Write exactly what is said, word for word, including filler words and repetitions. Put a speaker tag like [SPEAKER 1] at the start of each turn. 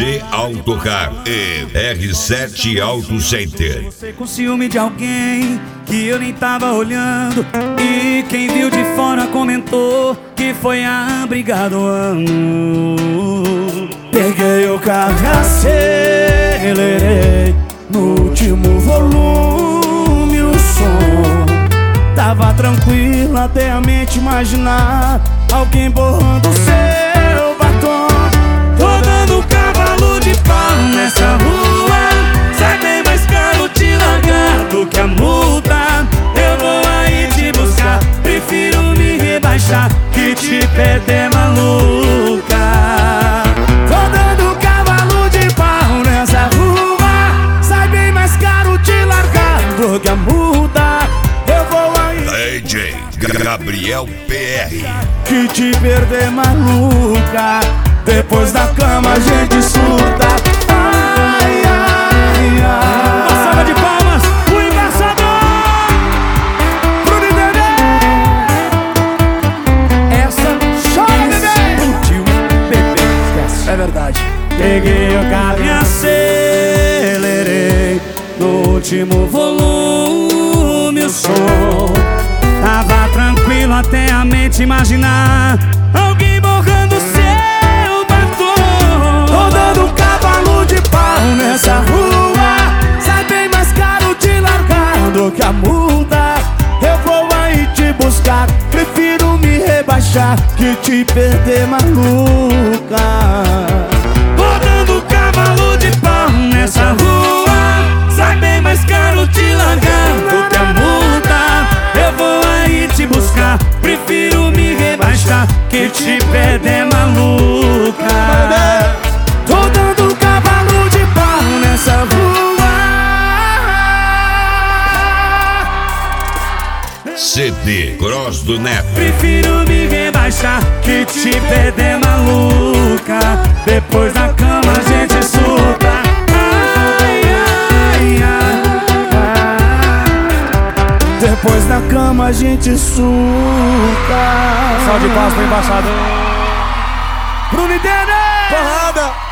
[SPEAKER 1] G Autocar e R sete Auto Center.
[SPEAKER 2] Você com ciúme de alguém que eu nem tava olhando, e quem viu de fora comentou que foi a briga do ano. Peguei o carro e acelerei no último volume o som. Tava tranquilo até a mente imaginar alguém borrando o seu batom. Tô dando cavalo de pau nessa rua, sai bem mais caro te largar do que a multa. Eu vou aí te buscar, prefiro me rebaixar que te perder, maluca. Tô dando cavalo de pau nessa rua, sai bem mais caro te largar do que a multa. Eu vou aí
[SPEAKER 1] D J Gabriel P R
[SPEAKER 2] que te perder, maluca. Depois da cama a gente surta. Ai, ai, ai. Uma salva de palmas, o embaixador Bruno e Dedé. Essa chora, bebê. Explodiu, bebê, esquece. É verdade. Peguei o carro e acelerei no último volume o som. Tava tranquilo até a mente imaginar alguém borrando seu batom. Tô dando cavalo de pau nessa rua, sai bem mais caro te largar do que a multa. Eu vou aí te buscar, prefiro me rebaixar que te perder, maluca. Tô dando cavalo de pau nessa rua, sai bem mais caro te largar do que a multa. Eu vou aí te buscar, prefiro me rebaixar que te perder, maluca. Tô dando cavalo de pau nessa rua.
[SPEAKER 1] C D Cross do Neto.
[SPEAKER 2] Prefiro me rebaixar que te perder, maluca. Depois da cama a gente surta. Ai, ai, ai. Depois da cama a gente surta.
[SPEAKER 3] Salve de paz pro embaixador
[SPEAKER 2] Bruno e Dedé.
[SPEAKER 3] Porrada.